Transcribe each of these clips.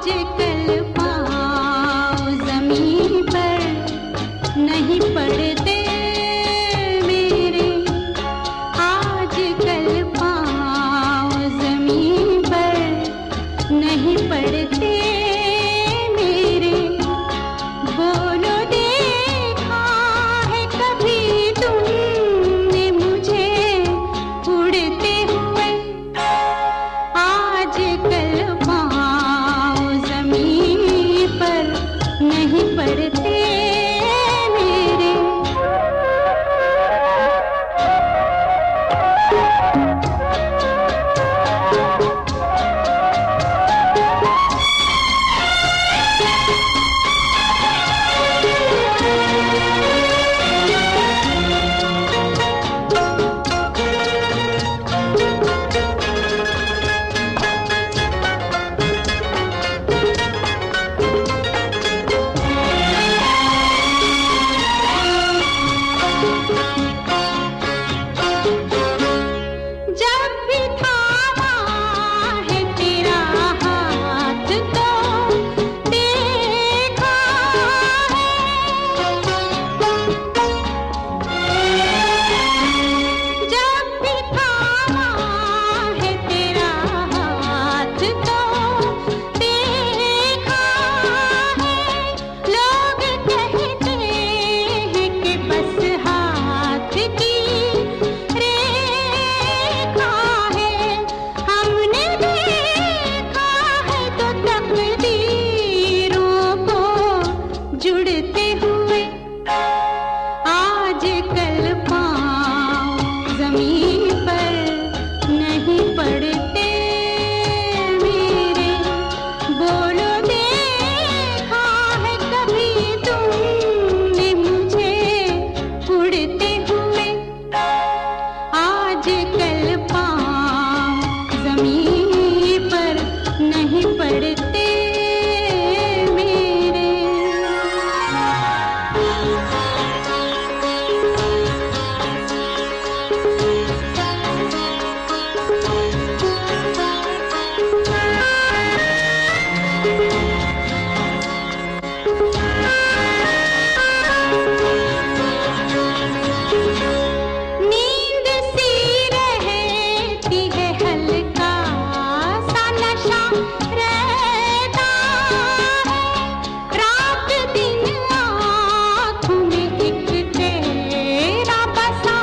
आजकल पाँव ज़मीन पर नहीं पड़ते मेरे, आजकल पाँव ज़मीन पर नहीं पड़ते मेरे। बोलो देखा है कभी तुमने मुझे उड़ते हुए, आजकल पाँव ज़मीन पर नहीं पड़ते मेरे। जब भी थामा है तेरा हाथ तो देखा है, जब भी थामा है तेरा हाथ तो देखा है। लोग कहते हैं कि बस हाथ की रेखा है, हमने देखा है तो तकदीरों को जुड़ते हुए। आजकल पाँव ज़मीन पर नहीं पड़ते मेरे। बोलो देखा है कभी तुमने मुझे उड़ते हुए, आजकल पाँव ज़मीन पर नहीं पड़ते मेरे। नींद सी रहती है, हल्का सा नशा रहता है, रात दिन आँखों में एक तेरा बसा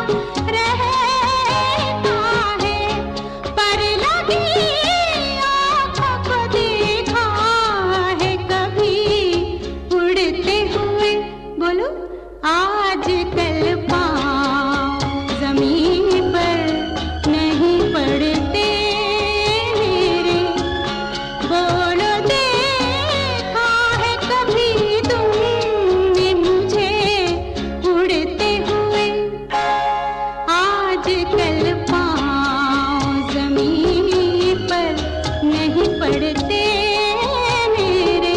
रहता है। पर लगी आँखों को देखा है कभी उड़ते हुए। बोलो आजकल पाँव ज़मीन पर नहीं पड़ते मेरे। बोलो देखा है कभी तुमने मुझे उड़ते हुए, आजकल पाँव ज़मीन पर नहीं पड़ते मेरे।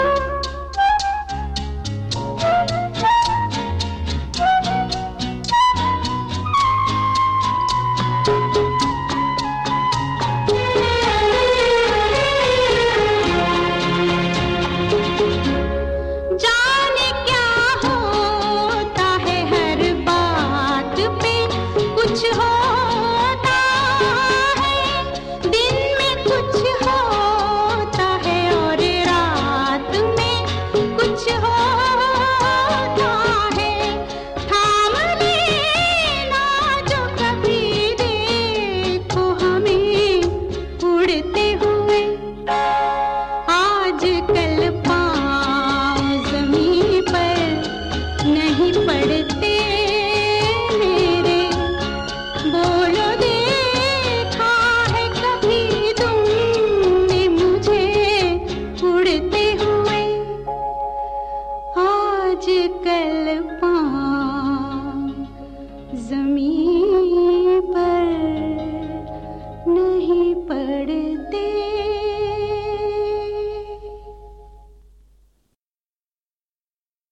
जाने क्या होता है हर बात पे कुछ होता है, दिन में कुछ होता है और रात में कुछ होता है। थाम लेना जो कभी देखो हमें उड़ते हुए, आजकल